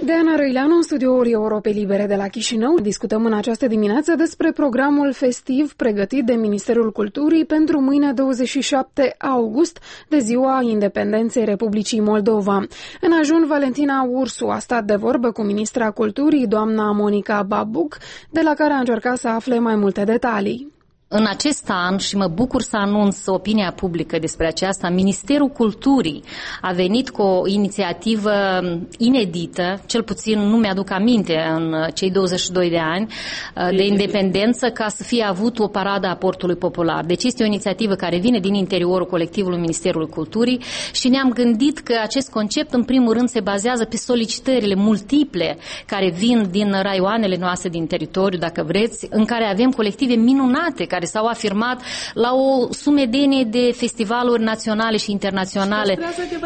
Deana Răileanu, în studioul Europei Libere de la Chișinău. Discutăm în această dimineață despre programul festiv pregătit de Ministerul Culturii pentru mâine 27 august, de Ziua Independenței Republicii Moldova. În ajun, Valentina Ursu a stat de vorbă cu ministra Culturii, doamna Monica Babuc, de la care a încercat să afle mai multe detalii. În acest an, și mă bucur să anunț opinia publică despre aceasta, Ministerul Culturii a venit cu o inițiativă inedită, cel puțin nu mi-aduc aminte în cei 22 de ani de independență, ca să fie avut o paradă a portului popular. Deci este o inițiativă care vine din interiorul colectivului Ministerului Culturii și ne-am gândit că acest concept, în primul rând, se bazează pe solicitările multiple care vin din raioanele noastre, din teritoriu, dacă vreți, în care avem colective minunate, care s-au afirmat la o sumedenie de festivaluri naționale și internaționale.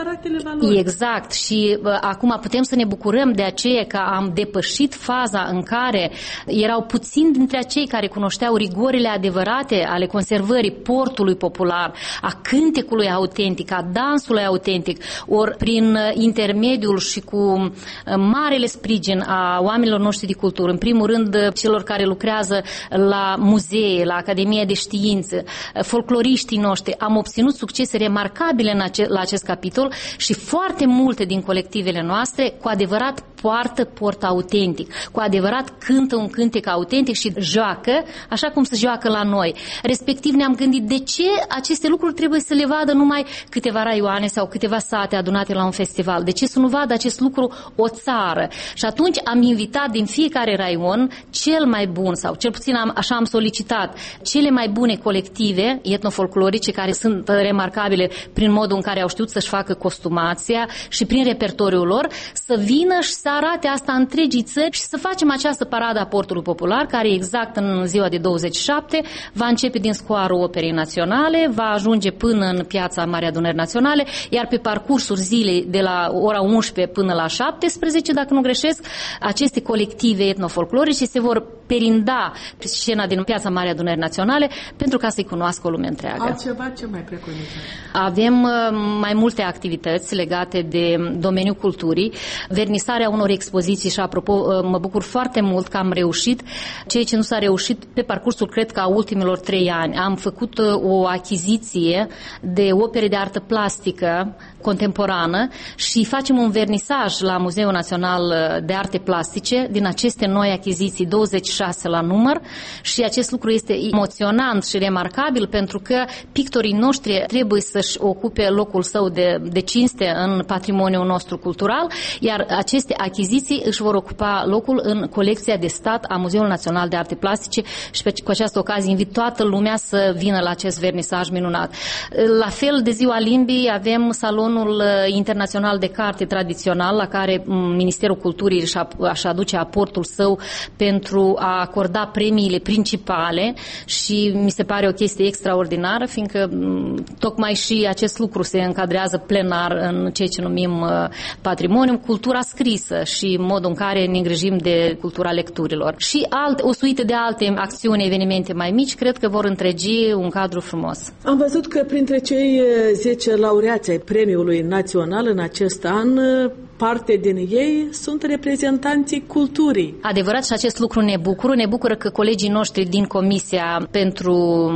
Exact. Și acum putem să ne bucurăm de aceea că am depășit faza în care erau puțini dintre acei care cunoșteau rigorile adevărate ale conservării portului popular, a cântecului autentic, a dansului autentic, ori prin intermediul și cu marele sprijin a oamenilor noștri de cultură, în primul rând celor care lucrează la muzee, la Academia de Știință, folcloriștii noștri, am obținut succese remarcabile la acest capitol și foarte multe din colectivele noastre cu adevărat poartă port autentic, cu adevărat cântă un cântec autentic și joacă așa cum se joacă la noi. Respectiv ne-am gândit de ce aceste lucruri trebuie să le vadă numai câteva raioane sau câteva sate adunate la un festival. De ce să nu vadă acest lucru o țară? Și atunci am invitat din fiecare raion cel mai bun, sau cel puțin așa am solicitat, cele mai bune colective etnofolclorice care sunt remarcabile prin modul în care au știut să-și facă costumația și prin repertoriul lor, să vină și să arate asta întregii țări și să facem această paradă a portului popular, care exact în ziua de 27 va începe din scoarul Operei Naționale, va ajunge până în piața Marii Adunări Naționale, iar pe parcursul zilei de la ora 11 până la 17, dacă nu greșesc, aceste colective etnofolclorice se vor perinda pe scena din piața Marii Adunări Naționale pentru ca să-i cunoască o lume întreagă. Altceva ce mai preconizați? Avem mai multe activități legate de domeniul culturii, vernisarea unor expoziții și, apropo, mă bucur foarte mult că am reușit ceea ce nu s-a reușit pe parcursul, cred că, a ultimilor 3 ani. Am făcut o achiziție de opere de artă plastică contemporană și facem un vernisaj la Muzeul Național de Arte Plastice din aceste noi achiziții, 26 la număr, și acest lucru este emoționant și remarcabil pentru că pictorii noștri trebuie să-și ocupe locul său de cinste în patrimoniul nostru cultural, iar aceste achiziții își vor ocupa locul în colecția de stat a Muzeului Național de Arte Plastice și cu această ocazie invit toată lumea să vină la acest vernisaj minunat. La fel, de Ziua Limbii avem Salonul Internațional de Carte Tradițional, la care Ministerul Culturii își aduce aportul său pentru a acorda premiile principale și mi se pare o chestie extraordinară, fiindcă tocmai și acest lucru se încadrează plenar în ceea ce numim patrimonium, cultura scrisă și modul în care ne îngrijim de cultura lecturilor. Și o suită de alte acțiuni, evenimente mai mici, cred că vor întregi un cadru frumos. Am văzut că printre cei 10 laureați ai Premiului Național în acest an, parte din ei sunt reprezentanții culturii. Adevărat, și acest lucru ne bucură. Ne bucură că colegii noștri din Comisia pentru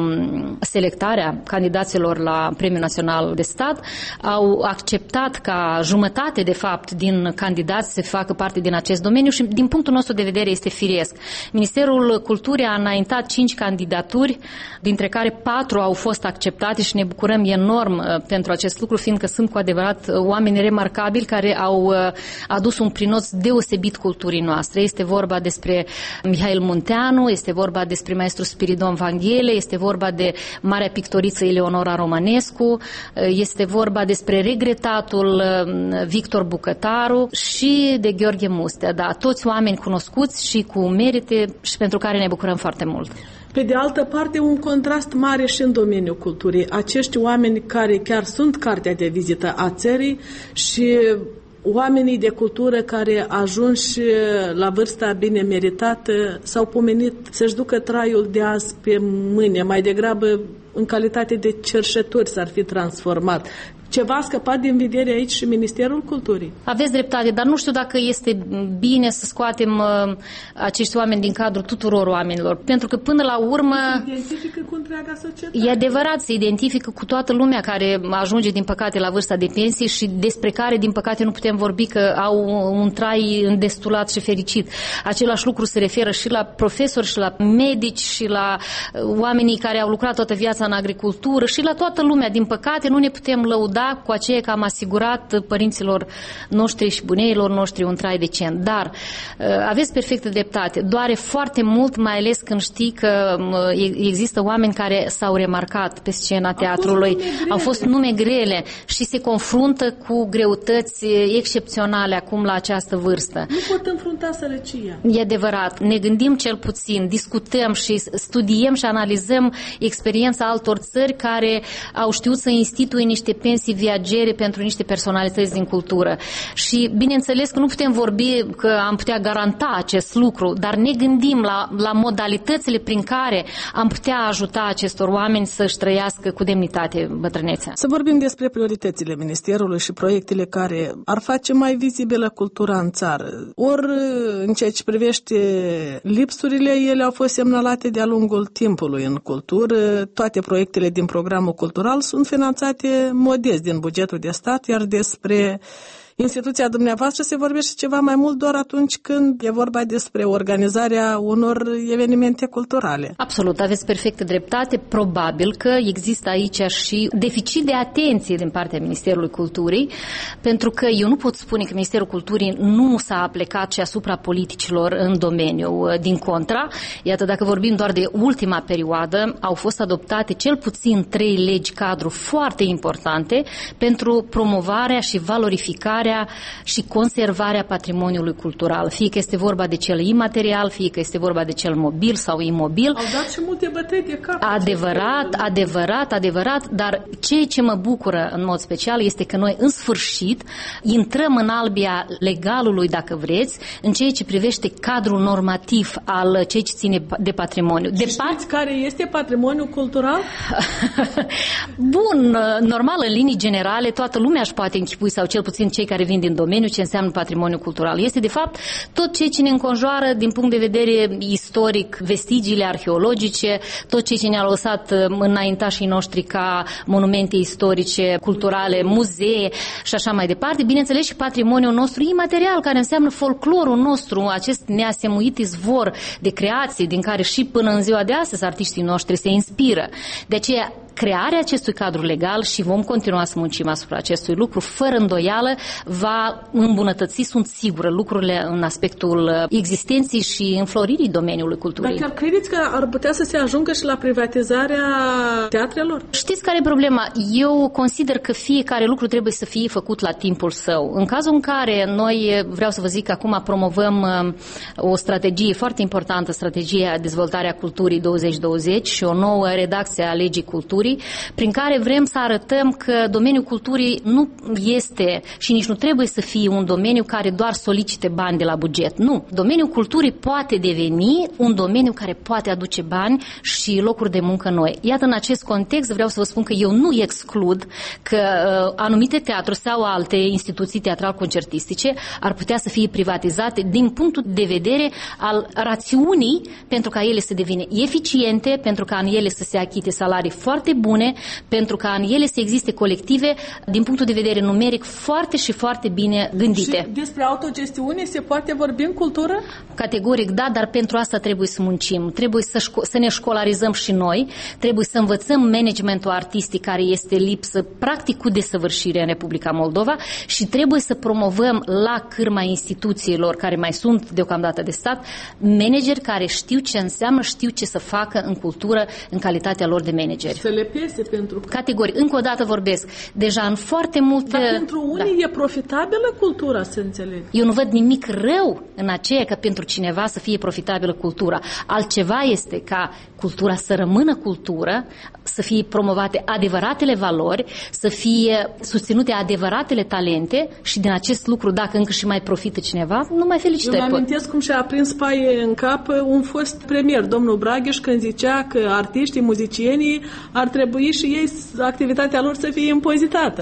selectarea candidaților la Premiul Național de Stat au acceptat ca jumătate, de fapt, din candidați să facă parte din acest domeniu și, din punctul nostru de vedere, este firesc. Ministerul Culturii a înaintat 5 candidaturi, dintre care 4 au fost acceptate și ne bucurăm enorm pentru acest lucru, fiindcă sunt cu adevărat oameni remarcabili care au adus un prinos deosebit culturii noastre. Este vorba despre Mihail Munteanu, este vorba despre maestru Spiridon Vanghele, este vorba de marea pictoriță Eleonora Romanescu, este vorba despre regretatul Victor Bucătaru și de Gheorghe Mustea. Da, toți oameni cunoscuți și cu merite și pentru care ne bucurăm foarte mult. Pe de altă parte, un contrast mare și în domeniul culturii. Acești oameni care chiar sunt cartea de vizită a țării și oamenii de cultură care ajunși la vârsta bine meritată s-au pomenit să-și ducă traiul de azi pe mâine, mai degrabă în calitate de cerșetori s-ar fi transformat. ceva a scăpat din vedere aici și Ministerul Culturii. Aveți dreptate, dar nu știu dacă este bine să scoatem acești oameni din cadrul tuturor oamenilor, pentru că până la urmă Se identifică cu întreaga societate. e adevărat, se identifică cu toată lumea care ajunge din păcate la vârsta de pensie și despre care din păcate nu putem vorbi că au un trai îndestulat și fericit. Același lucru se referă și la profesori și la medici și la oamenii care au lucrat toată viața în agricultură și la toată lumea. Din păcate nu ne putem lăuda cu aceea că am asigurat părinților noștri și buneilor noștri un trai decent. Dar aveți perfectă dreptate. Doare foarte mult, mai ales când știi că există oameni care s-au remarcat pe scena teatrului. Au fost nume grele și se confruntă cu greutăți excepționale acum la această vârstă. Nu pot înfrunta sărăcia. E adevărat. Ne gândim cel puțin, discutăm și studiem și analizăm experiența altor țări care au știut să instituie niște pensii viagere pentru niște personalități din cultură. Și bineînțeles că nu putem vorbi că am putea garanta acest lucru, dar ne gândim la modalitățile prin care am putea ajuta acestor oameni să-și trăiască cu demnitate bătrânețea. Să vorbim despre prioritățile Ministerului și proiectele care ar face mai vizibilă cultura în țară. Ori în ceea ce privește lipsurile, ele au fost semnalate de-a lungul timpului în cultură. Toate proiectele din programul cultural sunt finanțate modest din bugetul de stat, iar despre instituția dumneavoastră se vorbește ceva mai mult doar atunci când e vorba despre organizarea unor evenimente culturale. Absolut, aveți perfectă dreptate. Probabil că există aici și deficit de atenție din partea Ministerului Culturii, pentru că eu nu pot spune că Ministerul Culturii nu s-a aplecat și asupra politicilor în domeniu. Din contra, iată, dacă vorbim doar de ultima perioadă, au fost adoptate cel puțin 3 legi cadru foarte importante pentru promovarea și valorificarea și conservarea patrimoniului cultural. Fie că este vorba de cel imaterial, fie că este vorba de cel mobil sau imobil. Au dat și multe bătăi de cap. Adevărat, dar ceea ce mă bucură în mod special este că noi în sfârșit intrăm în albia legalului, dacă vreți, în ceea ce privește cadrul normativ al ceea ce ține de patrimoniu. Știți care este patrimoniul cultural? Bun, normal, în linii generale, toată lumea își poate închipui, sau cel puțin cei care vin din domeniu, ce înseamnă patrimoniu cultural. Este, de fapt, tot ceea ce ne înconjoară din punct de vedere istoric, vestigiile arheologice, tot ceea ce ne-a lăsat înaintașii noștri ca monumente istorice, culturale, muzee și așa mai departe. Bineînțeles și patrimoniul nostru imaterial, care înseamnă folclorul nostru, acest neasemuit izvor de creații, din care și până în ziua de astăzi artiștii noștri se inspiră. De aceea, crearea acestui cadru legal, și vom continua să muncim asupra acestui lucru, fără îndoială va îmbunătăți, sunt sigură, lucrurile în aspectul existenței și înfloririi domeniului culturii. Dar chiar credeți că ar putea să se ajungă și la privatizarea teatrelor? Știți care e problema? Eu consider că fiecare lucru trebuie să fie făcut la timpul său. În cazul în care noi, vreau să vă zic că acum promovăm o strategie foarte importantă, strategia dezvoltarea culturii 2020 și o nouă redacție a legii culturii, prin care vrem să arătăm că domeniul culturii nu este și nici nu trebuie să fie un domeniu care doar solicite bani de la buget. Nu. Domeniul culturii poate deveni un domeniu care poate aduce bani și locuri de muncă noi. Iată, în acest context vreau să vă spun că eu nu exclud că anumite teatru sau alte instituții teatral-concertistice ar putea să fie privatizate din punctul de vedere al rațiunii, pentru ca ele să devină eficiente, pentru ca în ele să se achite salarii foarte bune, pentru ca în ele să existe colective din punctul de vedere numeric foarte și foarte bine gândite. Și despre autogestiune se poate vorbi în cultură? Categoric da, dar pentru asta trebuie să muncim, trebuie să ne școlarizăm și noi, trebuie să învățăm managementul artistic care este lipsă practic cu desăvârșire în Republica Moldova și trebuie să promovăm la cârma instituțiilor care mai sunt deocamdată de stat, manageri care știu ce înseamnă, știu ce să facă în cultură în calitatea lor de manageri. Să le pese pentru că... Categoric, încă o dată vorbesc, deja în foarte multe... Dar pentru unii e profitabilă cultura, să înțeleg. Eu nu văd nimic rău în aceea că pentru cineva să fie profitabilă cultura. Altceva este ca cultura să rămână cultură, să fie promovate adevăratele valori, să fie susținute adevăratele talente și din acest lucru, dacă încă și mai profită cineva, nu mai felicitări. Eu amintesc cum și-a prins paie în cap un fost premier, domnul Bragheș, când zicea că artiștii, muzicienii ar trebui și ei, activitatea lor să fie impozitată.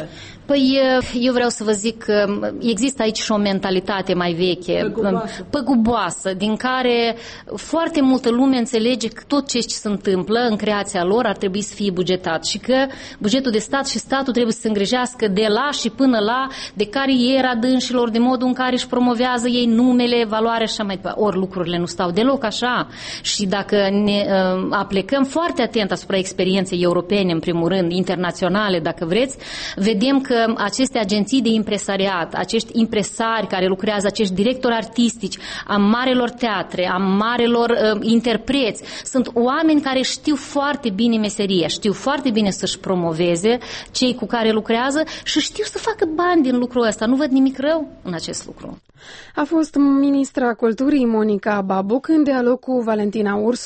Păi eu vreau să vă zic că există aici și o mentalitate mai veche, păguboasă, din care foarte multă lume înțelege că tot ce se întâmplă în creația lor ar trebui să fie bugetat și că bugetul de stat și statul trebuie să se îngrijească de la și până la de cariera dânșilor, de modul în care își promovează ei numele, valoarea și așa mai departe. Ori lucrurile nu stau deloc așa și dacă ne aplecăm foarte atent asupra experienței europene, în primul rând, internaționale, dacă vreți, vedem că aceste agenții de impresariat, acești impresari care lucrează, acești directori artistici a marelor teatre, a marelor interpreți, sunt oameni care știu foarte bine meseria, știu foarte bine să-și promoveze cei cu care lucrează și știu să facă bani din lucrul ăsta. Nu văd nimic rău în acest lucru. A fost ministra Culturii Monica Babuc în dialog cu Valentina Ursu.